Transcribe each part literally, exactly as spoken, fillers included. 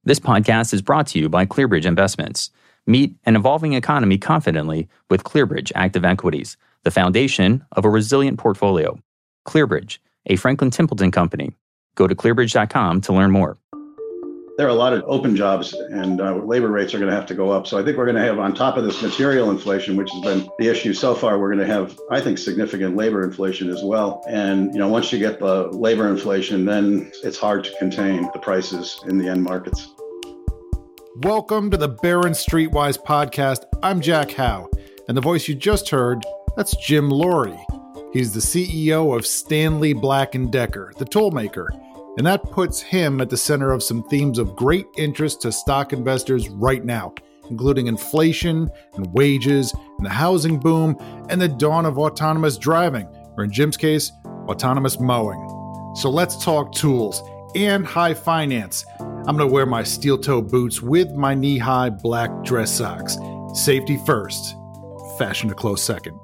This podcast is brought to you by ClearBridge Investments. Meet an evolving economy confidently with ClearBridge Active Equities, the foundation of a resilient portfolio. ClearBridge, a Franklin Templeton company. Go to clearbridge dot com to learn more. There are a lot of open jobs, and uh, labor rates are going to have to go up. So I think we're going to have, on top of this material inflation, which has been the issue so far, we're going to have, I think, significant labor inflation as well. And, you know, once you get the labor inflation, then it's hard to contain the prices in the end markets. Welcome to the Barron's Streetwise podcast. I'm Jack Howe, and the voice you just heard, that's Jim Loree. He's the C E O of Stanley Black and Decker, the toolmaker. And that puts him at the center of some themes of great interest to stock investors right now, including inflation and wages and the housing boom and the dawn of autonomous driving, or in Jim's case, autonomous mowing. So let's talk tools and high finance. I'm going to wear my steel-toe boots with my knee-high black dress socks. Safety first, fashion a close second.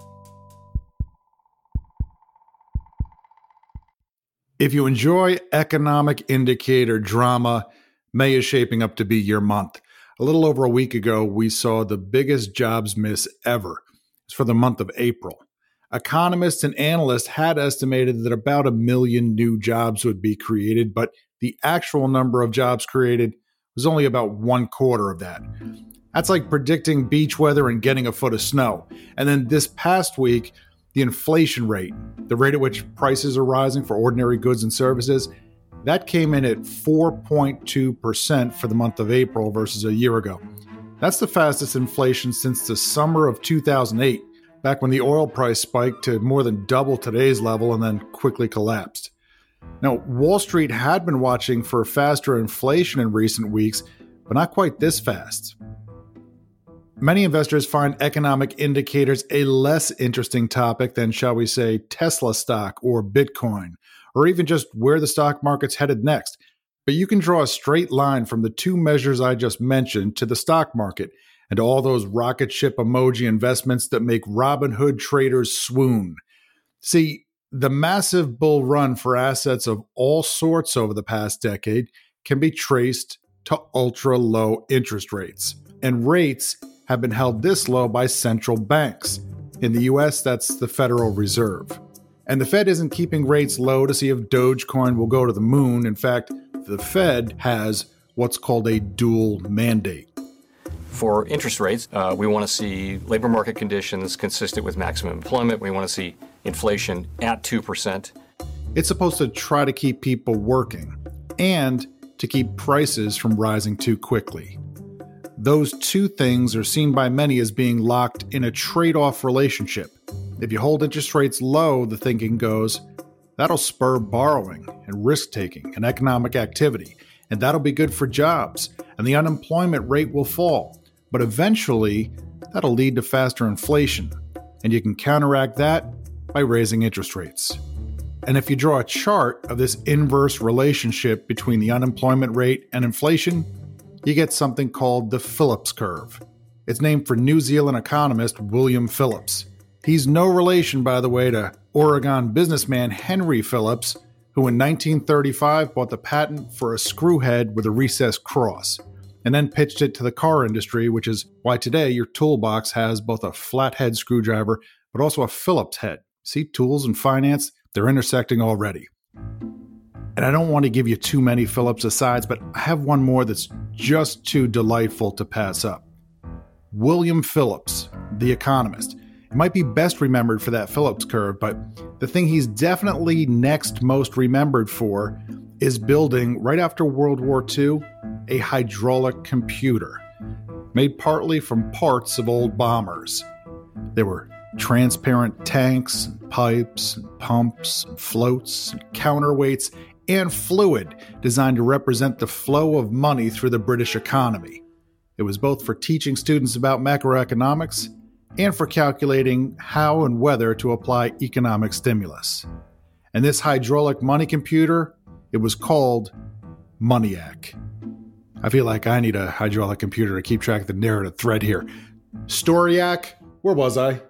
If you enjoy economic indicator drama, May is shaping up to be your month. A little over a week ago, we saw the biggest jobs miss ever. It's for the month of April. Economists and analysts had estimated that about a million new jobs would be created, but the actual number of jobs created was only about one quarter of that. That's like predicting beach weather and getting a foot of snow. And then this past week, the inflation rate, the rate at which prices are rising for ordinary goods and services, that came in at four point two percent for the month of April versus a year ago. That's the fastest inflation since the summer of two thousand eight, back when the oil price spiked to more than double today's level and then quickly collapsed. Now, Wall Street had been watching for faster inflation in recent weeks, but not quite this fast. Many investors find economic indicators a less interesting topic than, shall we say, Tesla stock or Bitcoin, or even just where the stock market's headed next. But you can draw a straight line from the two measures I just mentioned to the stock market and to all those rocket ship emoji investments that make Robinhood traders swoon. See, the massive bull run for assets of all sorts over the past decade can be traced to ultra-low interest rates. And rates have been held this low by central banks. In the U S, that's the Federal Reserve. And the Fed isn't keeping rates low to see if Dogecoin will go to the moon. In fact, the Fed has what's called a dual mandate. For interest rates, uh, we want to see labor market conditions consistent with maximum employment. We want to see inflation at two percent. It's supposed to try to keep people working and to keep prices from rising too quickly. Those two things are seen by many as being locked in a trade-off relationship. If you hold interest rates low, the thinking goes, that'll spur borrowing and risk-taking and economic activity, and that'll be good for jobs, and the unemployment rate will fall. But eventually, that'll lead to faster inflation, and you can counteract that by raising interest rates. And if you draw a chart of this inverse relationship between the unemployment rate and inflation, you get something called the Phillips curve. It's named for New Zealand economist William Phillips. He's no relation, by the way, to Oregon businessman Henry Phillips, who in nineteen thirty-five bought the patent for a screw head with a recessed cross, and then pitched it to the car industry, which is why today your toolbox has both a flathead screwdriver, but also a Phillips head. See, tools and finance, they're intersecting already. And I don't want to give you too many Phillips asides, but I have one more that's just too delightful to pass up. William Phillips, the economist. It might be best remembered for that Phillips curve, but the thing he's definitely next most remembered for is building, right after World War Two, a hydraulic computer, made partly from parts of old bombers. There were transparent tanks, and pipes, and pumps, and floats, and counterweights, and fluid designed to represent the flow of money through the British economy. It was both for teaching students about macroeconomics and for calculating how and whether to apply economic stimulus. And this hydraulic money computer, it was called MONEYAC. I feel like I need a hydraulic computer to keep track of the narrative thread here. Storyak, where was I?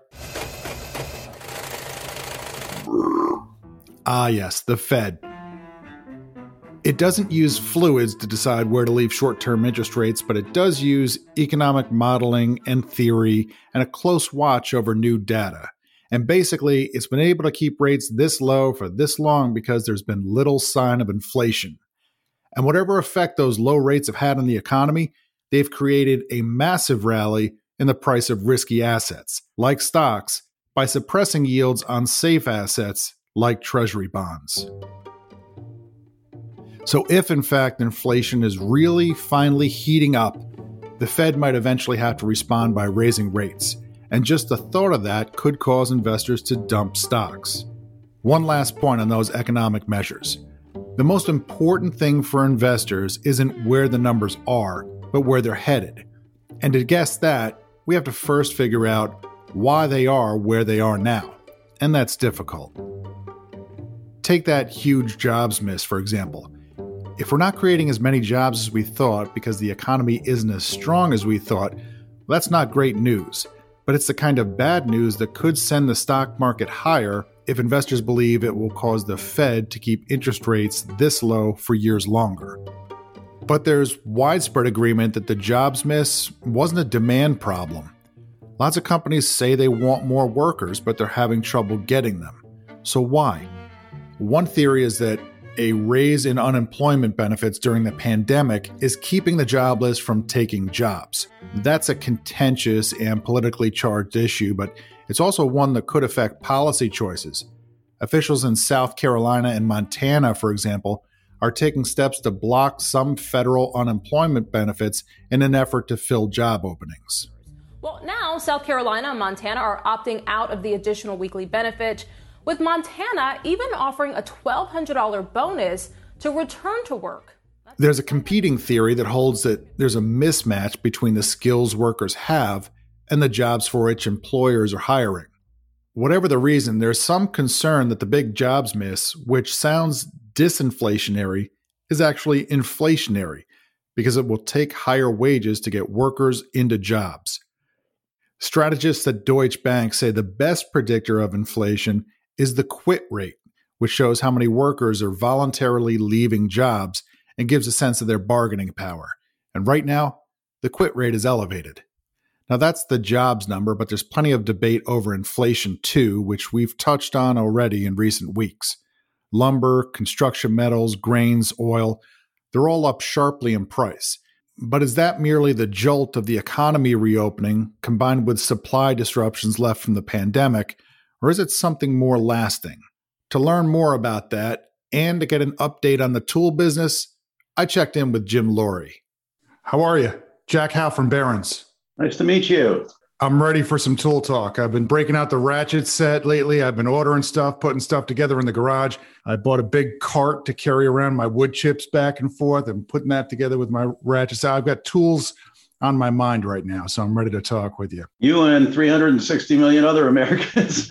Ah, yes, the Fed. It doesn't use fluids to decide where to leave short-term interest rates, but it does use economic modeling and theory and a close watch over new data. And basically, it's been able to keep rates this low for this long because there's been little sign of inflation. And whatever effect those low rates have had on the economy, they've created a massive rally in the price of risky assets, like stocks, by suppressing yields on safe assets like treasury bonds. So if, in fact, inflation is really finally heating up, the Fed might eventually have to respond by raising rates. And just the thought of that could cause investors to dump stocks. One last point on those economic measures. The most important thing for investors isn't where the numbers are, but where they're headed. And to guess that, we have to first figure out why they are where they are now. And that's difficult. Take that huge jobs miss, for example. If we're not creating as many jobs as we thought because the economy isn't as strong as we thought, well, that's not great news. But it's the kind of bad news that could send the stock market higher if investors believe it will cause the Fed to keep interest rates this low for years longer. But there's widespread agreement that the jobs miss wasn't a demand problem. Lots of companies say they want more workers, but they're having trouble getting them. So why? One theory is that a raise in unemployment benefits during the pandemic is keeping the jobless from taking jobs. That's a contentious and politically charged issue, but it's also one that could affect policy choices. Officials in South Carolina and Montana, for example, are taking steps to block some federal unemployment benefits in an effort to fill job openings. Well, now South Carolina and Montana are opting out of the additional weekly benefit, with Montana even offering a twelve hundred dollars bonus to return to work. There's a competing theory that holds that there's a mismatch between the skills workers have and the jobs for which employers are hiring. Whatever the reason, there's some concern that the big jobs miss, which sounds disinflationary, is actually inflationary because it will take higher wages to get workers into jobs. Strategists at Deutsche Bank say the best predictor of inflation is the quit rate, which shows how many workers are voluntarily leaving jobs and gives a sense of their bargaining power. And right now, the quit rate is elevated. Now that's the jobs number, but there's plenty of debate over inflation too, which we've touched on already in recent weeks. Lumber, construction metals, grains, oil, they're all up sharply in price. But is that merely the jolt of the economy reopening combined with supply disruptions left from the pandemic, or is it something more lasting? To learn more about that and to get an update on the tool business, I checked in with Jim Loree. How are you? Jack Howe from Barron's. Nice to meet you. I'm ready for some tool talk. I've been breaking out the ratchet set lately. I've been ordering stuff, putting stuff together in the garage. I bought a big cart to carry around my wood chips back and forth and putting that together with my ratchet set. I've got tools on my mind right now, so I'm ready to talk with you. You and three hundred sixty million other Americans.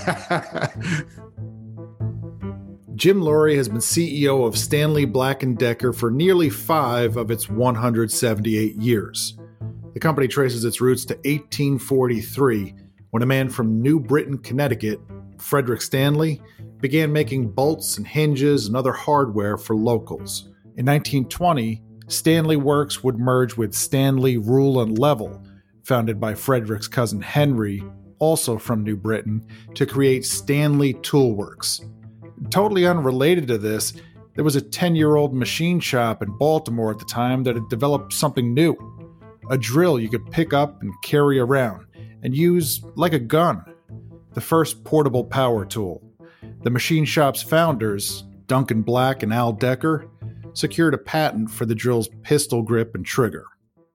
Jim Loree has been C E O of Stanley Black and Decker for nearly five of its one hundred seventy-eight years. The company traces its roots to eighteen forty-three, when a man from New Britain, Connecticut, Frederick Stanley, began making bolts and hinges and other hardware for locals. In nineteen twenty, Stanley Works would merge with Stanley Rule and Level, founded by Frederick's cousin Henry, also from New Britain, to create Stanley Tool Works. Totally unrelated to this, there was a ten-year-old machine shop in Baltimore at the time that had developed something new. A drill you could pick up and carry around, and use like a gun. The first portable power tool. The machine shop's founders, Duncan Black and Al Decker, secured a patent for the drill's pistol grip and trigger.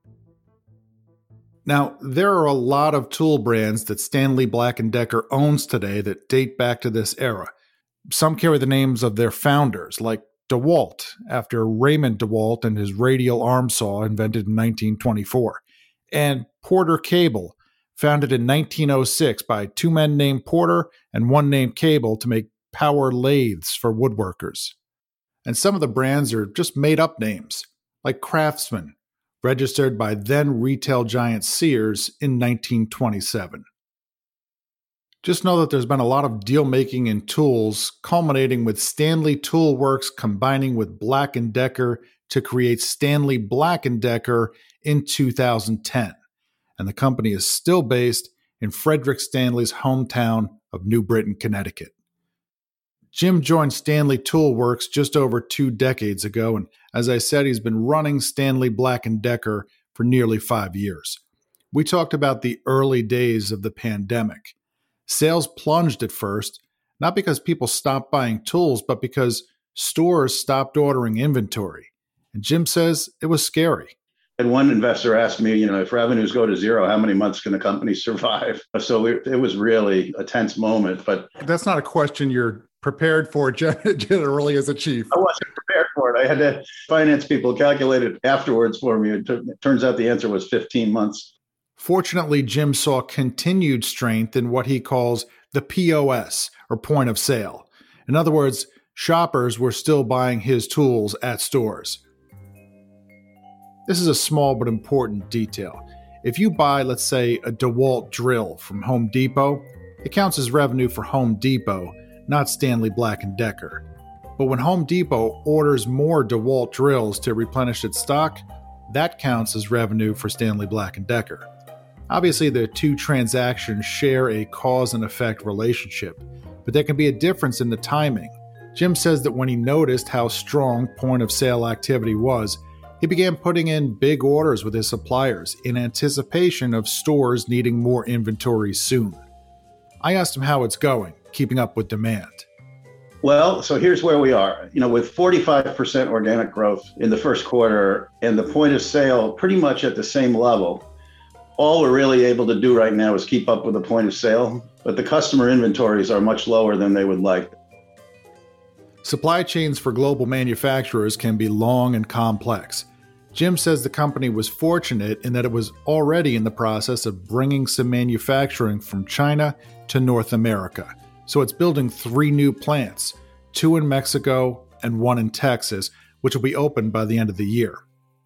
Now, there are a lot of tool brands that Stanley Black and Decker owns today that date back to this era. Some carry the names of their founders, like DeWalt, after Raymond DeWalt and his radial arm saw invented in nineteen twenty-four, and Porter Cable, founded in nineteen oh six by two men named Porter and one named Cable to make power lathes for woodworkers. And some of the brands are just made-up names, like Craftsman, registered by then retail giant Sears in nineteen twenty-seven. Just know that there's been a lot of deal making in tools, culminating with Stanley Tool Works combining with Black and Decker to create Stanley Black and Decker in two thousand ten. And the company is still based in Frederick Stanley's hometown of New Britain, Connecticut. Jim joined Stanley Tool Works just over two decades ago, and as I said, he's been running Stanley Black and Decker for nearly five years. We talked about the early days of the pandemic. Sales plunged at first, not because people stopped buying tools, but because stores stopped ordering inventory. And Jim says it was scary. And one investor asked me, you know, if revenues go to zero, how many months can a company survive? So it, it was really a tense moment. But that's not a question you're prepared for generally as a chief. I wasn't prepared for it. I had to finance people calculate it afterwards for me. It, t- it turns out the answer was fifteen months. Fortunately, Jim saw continued strength in what he calls the P O S, or point of sale. In other words, shoppers were still buying his tools at stores. This is a small but important detail. If you buy, let's say, a DeWalt drill from Home Depot, it counts as revenue for Home Depot, not Stanley Black and Decker. But when Home Depot orders more DeWalt drills to replenish its stock, that counts as revenue for Stanley Black and Decker. Obviously, the two transactions share a cause and effect relationship, but there can be a difference in the timing. Jim says that when he noticed how strong point of sale activity was, he began putting in big orders with his suppliers in anticipation of stores needing more inventory soon. I asked him how it's going, keeping up with demand. Well, so here's where we are. You know, with forty-five percent organic growth in the first quarter and the point of sale pretty much at the same level, all we're really able to do right now is keep up with the point of sale, but the customer inventories are much lower than they would like. Supply chains for global manufacturers can be long and complex. Jim says the company was fortunate in that it was already in the process of bringing some manufacturing from China to North America. So it's building three new plants, two in Mexico and one in Texas, which will be opened by the end of the year.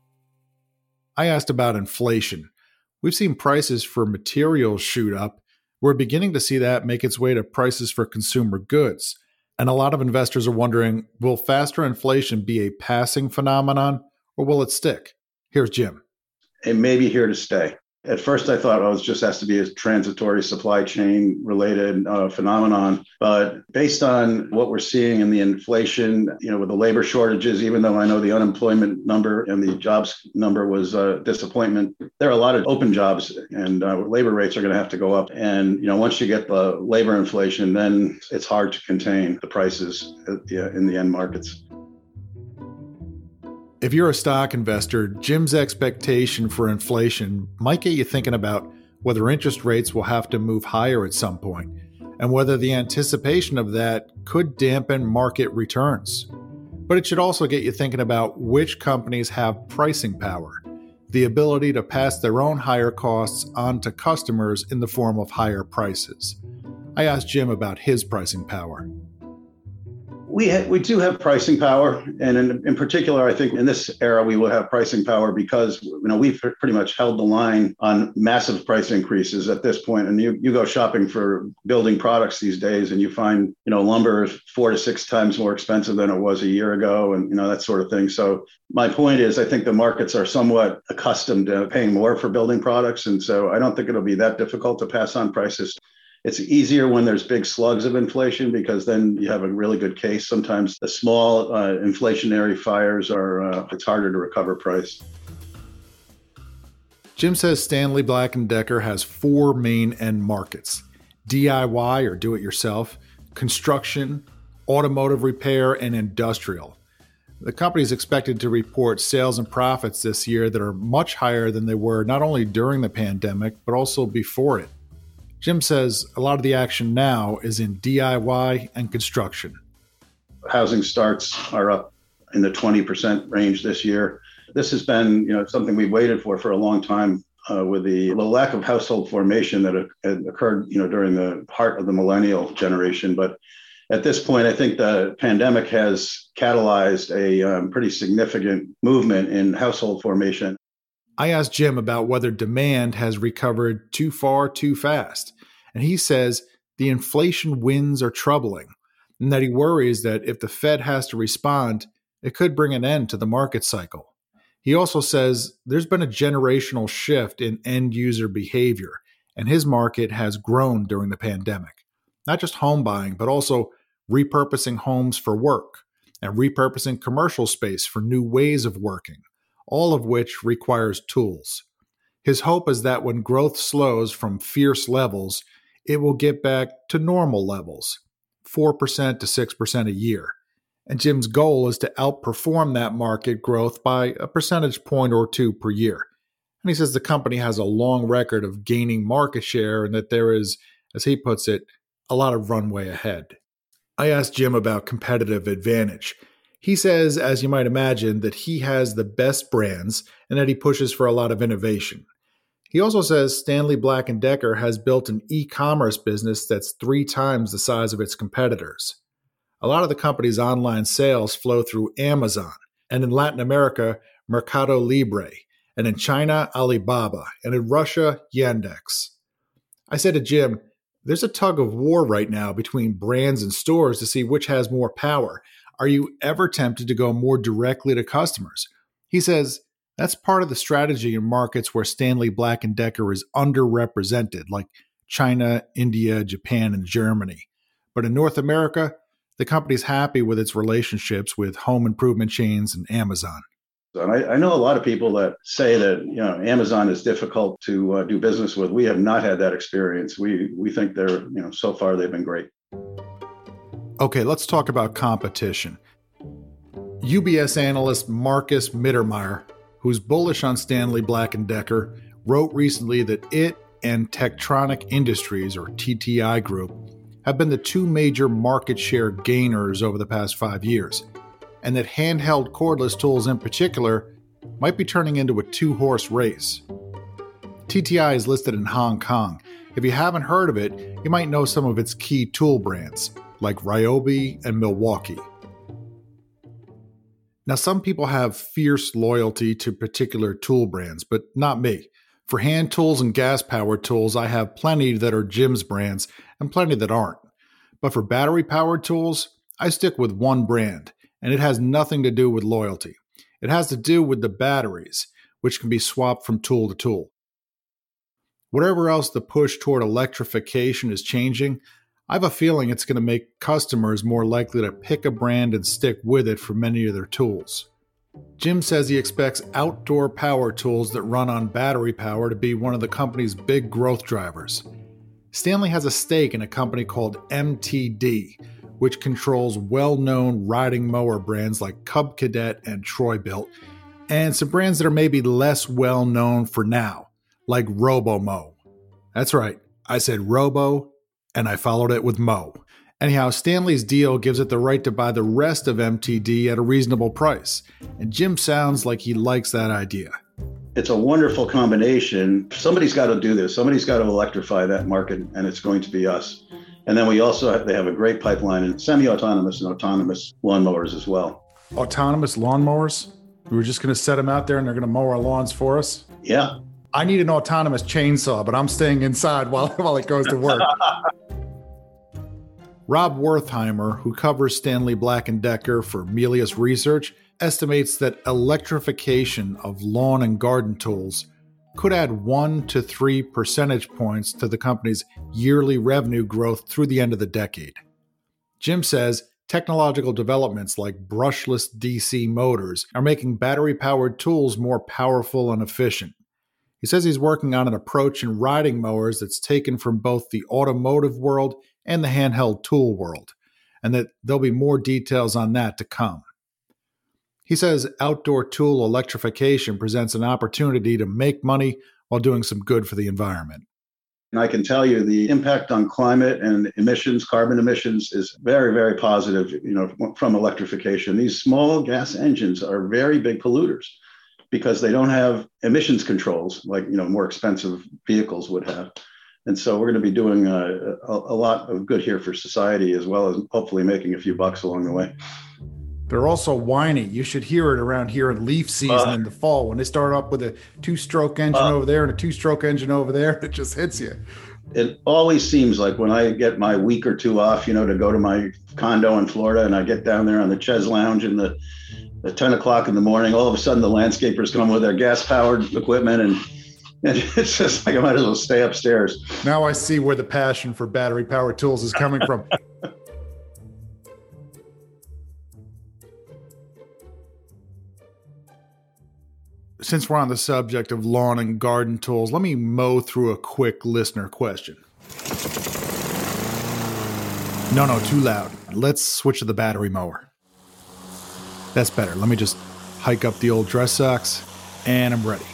I asked about inflation. We've seen prices for materials shoot up. We're beginning to see that make its way to prices for consumer goods. And a lot of investors are wondering, will faster inflation be a passing phenomenon or will it stick? Here's Jim. It may be here to stay. At first, I thought, oh, it just has to be a transitory supply chain related uh, phenomenon. But based on what we're seeing in the inflation, you know, with the labor shortages, even though I know the unemployment number and the jobs number was a disappointment, there are a lot of open jobs and uh, labor rates are going to have to go up. And, you know, once you get the labor inflation, then it's hard to contain the prices in the end markets. If you're a stock investor, Jim's expectation for inflation might get you thinking about whether interest rates will have to move higher at some point, and whether the anticipation of that could dampen market returns. But it should also get you thinking about which companies have pricing power, the ability to pass their own higher costs on to customers in the form of higher prices. I asked Jim about his pricing power. We ha- we do have pricing power, and in, in particular, I think in this era we will have pricing power because you know we've pretty much held the line on massive price increases at this point. And you you go shopping for building products these days, and you find you know lumber is four to six times more expensive than it was a year ago, and you know that sort of thing. So my point is, I think the markets are somewhat accustomed to paying more for building products, and so I don't think it'll be that difficult to pass on prices. It's easier when there's big slugs of inflation because then you have a really good case. Sometimes the small uh, inflationary fires are, uh, it's harder to recover price. Jim says Stanley Black and Decker has four main end markets: D I Y or do-it-yourself, construction, automotive repair, and industrial. The company is expected to report sales and profits this year that are much higher than they were not only during the pandemic, but also before it. Jim says a lot of the action now is in D I Y and construction. Housing starts are up in the twenty percent range this year. This has been, you know, something we've waited for for a long time uh, with the, the lack of household formation that had occurred, you know, during the heart of the millennial generation. But at this point, I think the pandemic has catalyzed a um, pretty significant movement in household formation. I asked Jim about whether demand has recovered too far too fast, and he says the inflation winds are troubling, and that he worries that if the Fed has to respond, it could bring an end to the market cycle. He also says there's been a generational shift in end user behavior, and his market has grown during the pandemic. Not just home buying, but also repurposing homes for work and repurposing commercial space for new ways of working, all of which requires tools. His hope is that when growth slows from fierce levels, it will get back to normal levels, four percent to six percent a year. And Jim's goal is to outperform that market growth by a percentage point or two per year. And he says the company has a long record of gaining market share and that there is, as he puts it, a lot of runway ahead. I asked Jim about competitive advantage. He says, as you might imagine, that he has the best brands and that he pushes for a lot of innovation. He also says Stanley Black and Decker has built an e-commerce business that's three times the size of its competitors. A lot of the company's online sales flow through Amazon, and in Latin America, Mercado Libre, and in China, Alibaba, and in Russia, Yandex. I said to Jim, there's a tug of war right now between brands and stores to see which has more power. Are you ever tempted to go more directly to customers? He says, that's part of the strategy in markets where Stanley Black and Decker is underrepresented, like China, India, Japan, and Germany. But in North America, the company's happy with its relationships with home improvement chains and Amazon. And I, I know a lot of people that say that, you know, Amazon is difficult to uh, do business with. We have not had that experience. We we think they're, you know, so far they've been great. Okay, let's talk about competition. U B S analyst Marcus Mittermeier, who's bullish on Stanley Black and Decker, wrote recently that it and Tektronix Industries, or T T I Group, have been the two major market share gainers over the past five years, and that handheld cordless tools in particular might be turning into a two-horse race. T T I is listed in Hong Kong. If you haven't heard of it, you might know some of its key tool brands, like Ryobi and Milwaukee. Now, some people have fierce loyalty to particular tool brands, but not me. For hand tools and gas-powered tools, I have plenty that are Jim's brands and plenty that aren't. But for battery-powered tools, I stick with one brand, and it has nothing to do with loyalty. It has to do with the batteries, which can be swapped from tool to tool. Whatever else the push toward electrification is changing, I have a feeling it's going to make customers more likely to pick a brand and stick with it for many of their tools. Jim says he expects outdoor power tools that run on battery power to be one of the company's big growth drivers. Stanley has a stake in a company called M T D, which controls well-known riding mower brands like Cub Cadet and Troy-Bilt, and some brands that are maybe less well-known for now, like Robo-Mow. That's right, I said Robo, and I followed it with Mo. Anyhow, Stanley's deal gives it the right to buy the rest of M T D at a reasonable price, and Jim sounds like he likes that idea. It's a wonderful combination. Somebody's got to do this. Somebody's got to electrify that market, and it's going to be us. And then we also have, they have a great pipeline in semi-autonomous and autonomous lawnmowers as well. Autonomous lawnmowers? We were just going to set them out there and they're going to mow our lawns for us? Yeah. I need an autonomous chainsaw, but I'm staying inside while, while it goes to work. Rob Wertheimer, who covers Stanley Black and Decker for Melius Research, estimates that electrification of lawn and garden tools could add one to three percentage points to the company's yearly revenue growth through the end of the decade. Jim says technological developments like brushless D C motors are making battery-powered tools more powerful and efficient. He says he's working on an approach in riding mowers that's taken from both the automotive world and the handheld tool world, and that there'll be more details on that to come. He says outdoor tool electrification presents an opportunity to make money while doing some good for the environment. And I can tell you the impact on climate and emissions, carbon emissions, is very, very positive, you know, from electrification. These small gas engines are very big polluters because they don't have emissions controls like, you know, more expensive vehicles would have. And so we're going to be doing a, a, a lot of good here for society, as well as hopefully making a few bucks along the way. They're also whiny. You should hear it around here in leaf season uh, in the fall when they start up with a two-stroke engine uh, over there and a two-stroke engine over there. It just hits you. it always seems like when I get my week or two off, you know, to go to my condo in Florida, and I get down there on the Ches Lounge in the, the ten o'clock in the morning, all of a sudden the landscapers come with their gas-powered equipment, and, and it's just like I might as well stay upstairs. Now I see where the passion for battery-powered tools is coming from. Since we're on the subject of lawn and garden tools, let me mow through a quick listener question. No, no, too loud. Let's switch to the battery mower. That's better. Let me just hike up the old dress socks, and I'm ready.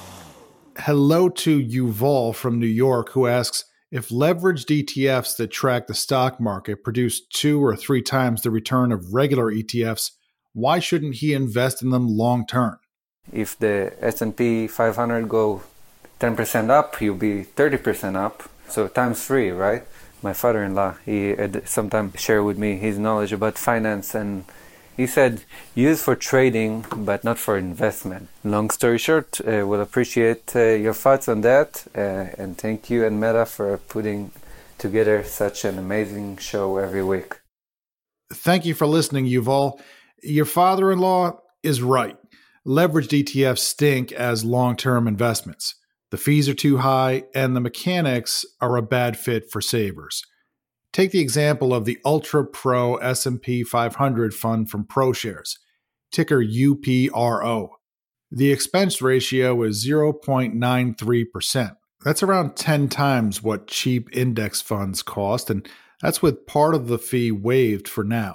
Hello to Yuval from New York, who asks, if leveraged E T Fs that track the stock market produce two or three times the return of regular E T Fs, why shouldn't he invest in them long term? If the S and P five hundred go ten percent up, you'll be thirty percent up. So times three, right? My father-in-law, he sometimes share with me his knowledge about finance, and he said, use for trading, but not for investment. Long story short, uh, we'll appreciate uh, your thoughts on that. Uh, and thank you and Meta for putting together such an amazing show every week. Thank you for listening, Yuval. Your father-in-law is right. Leveraged E T Fs stink as long-term investments. The fees are too high, and the mechanics are a bad fit for savers. Take the example of the Ultra Pro S and P five hundred fund from ProShares, ticker U P R O. The expense ratio is zero point nine three percent. That's around ten times what cheap index funds cost, and that's with part of the fee waived for now.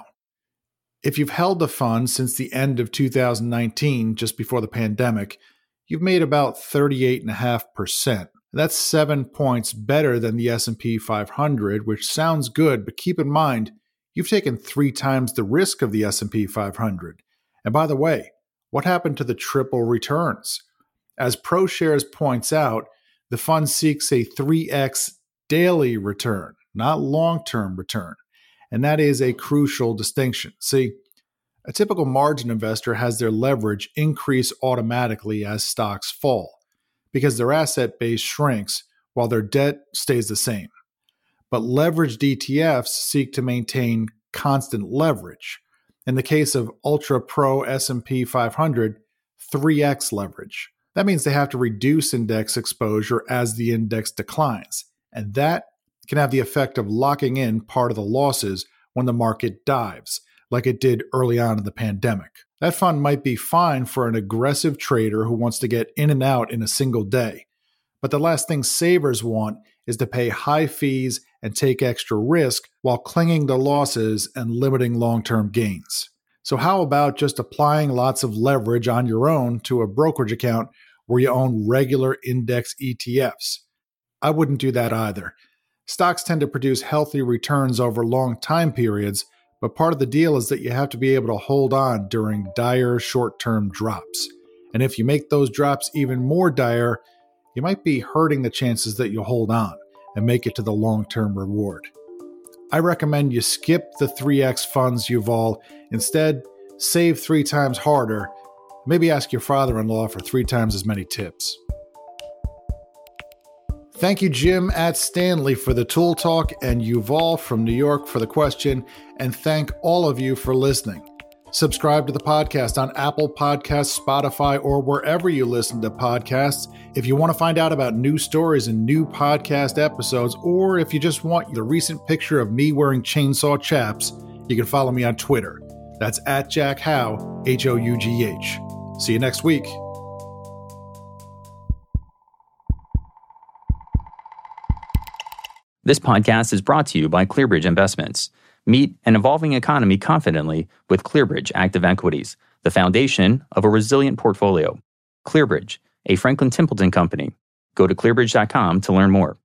If you've held the fund since the end of two thousand nineteen, just before the pandemic, you've made about thirty-eight point five percent. That's seven points better than the S and P five hundred, which sounds good, but keep in mind, you've taken three times the risk of the S and P five hundred. And by the way, what happened to the triple returns? As ProShares points out, the fund seeks a three x daily return, not long-term return. And that is a crucial distinction. See, a typical margin investor has their leverage increase automatically as stocks fall, because their asset base shrinks while their debt stays the same. But leveraged E T Fs seek to maintain constant leverage. In the case of Ultra Pro S and P five hundred, three x leverage. That means they have to reduce index exposure as the index declines, and that can have the effect of locking in part of the losses when the market dives, like it did early on in the pandemic. That fund might be fine for an aggressive trader who wants to get in and out in a single day. But the last thing savers want is to pay high fees and take extra risk while clinging to losses and limiting long-term gains. So how about just applying lots of leverage on your own to a brokerage account where you own regular index E T Fs? I wouldn't do that either. Stocks tend to produce healthy returns over long time periods, but part of the deal is that you have to be able to hold on during dire short-term drops. And if you make those drops even more dire, you might be hurting the chances that you'll hold on and make it to the long-term reward. I recommend you skip the three x funds, Yuval. Instead, save three times harder. Maybe ask your father-in-law for three times as many tips. Thank you, Jim at Stanley, for the tool talk, and Yuval from New York for the question, and thank all of you for listening. Subscribe to the podcast on Apple Podcasts, Spotify, or wherever you listen to podcasts. If you want to find out about new stories and new podcast episodes, or if you just want the recent picture of me wearing chainsaw chaps, you can follow me on Twitter. That's at Jack Hough, H O U G H. See you next week. This podcast is brought to you by ClearBridge Investments. Meet an evolving economy confidently with ClearBridge Active Equities, the foundation of a resilient portfolio. ClearBridge, a Franklin Templeton company. Go to clearbridge dot com to learn more.